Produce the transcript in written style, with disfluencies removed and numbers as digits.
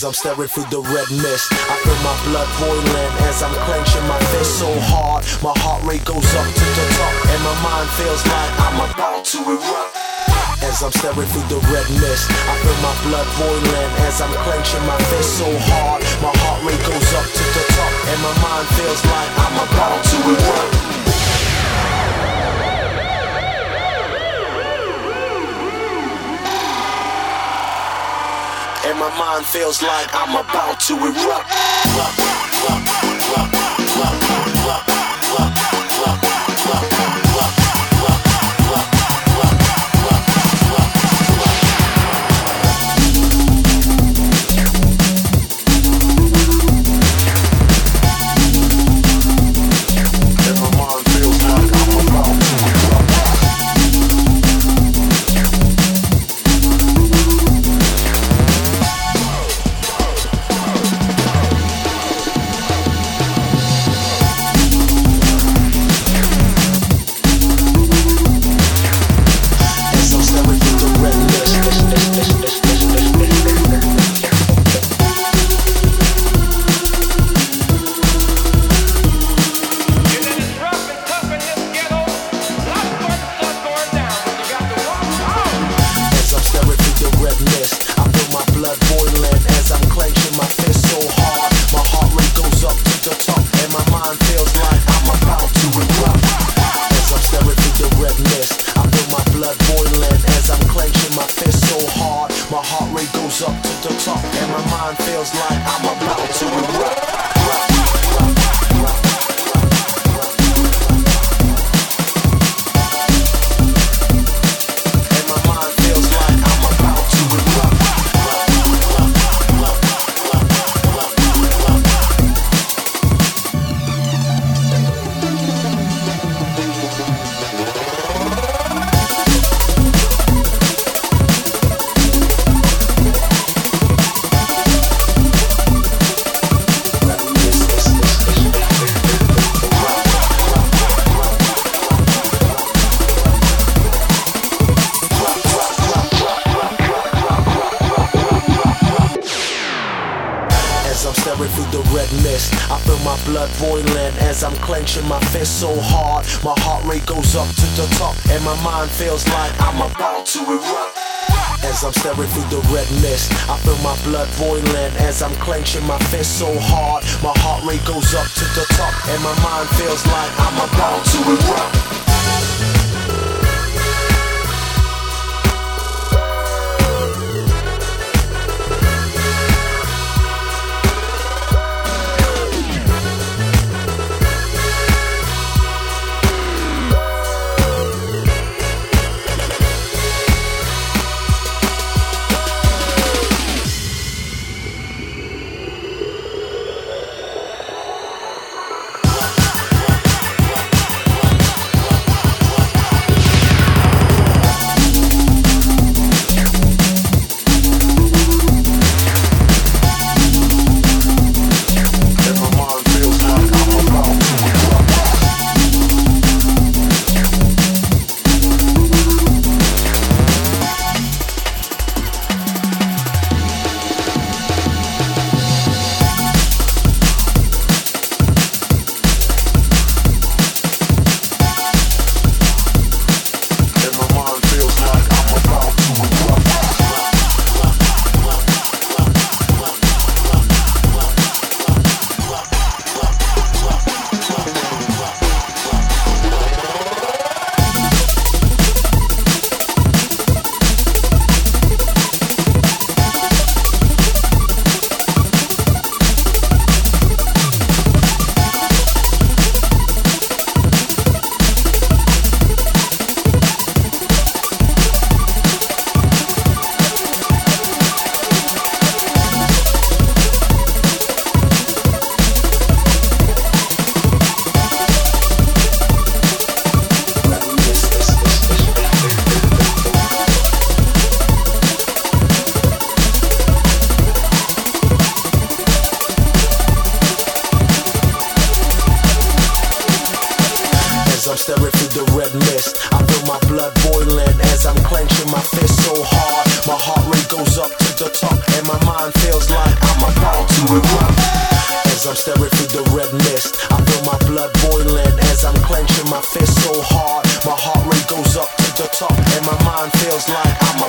I'm staring through the red mist. I feel my blood boiling as I'm clenching my fist so hard. My heart rate goes up to the top, and my mind feels like I'm about to erupt. As I'm staring through the red mist, I feel my blood boiling as I'm clenching my fist so hard. My heart rate goes up to the top, and my mind feels like I'm about to erupt. And my mind feels like I'm about to erupt. Through the red mist, I feel my blood boiling as I'm clenching my fist so hard. My heart rate goes up to the top, and my mind feels like I'm about to erupt. As I'm staring through the red mist, I feel my blood boiling as I'm clenching my fist so hard. My heart rate goes up to the top, and my mind feels like I'm about to erupt. I'm staring through the red mist. I feel my blood boiling as I'm clenching my fist so hard. My heart rate goes goes up to the top, and my mind feels like I'm about to erupt. As I'm staring through the red mist, I feel my blood boiling as I'm clenching my fist so hard. My heart rate goes up to the top, and my mind feels like I'm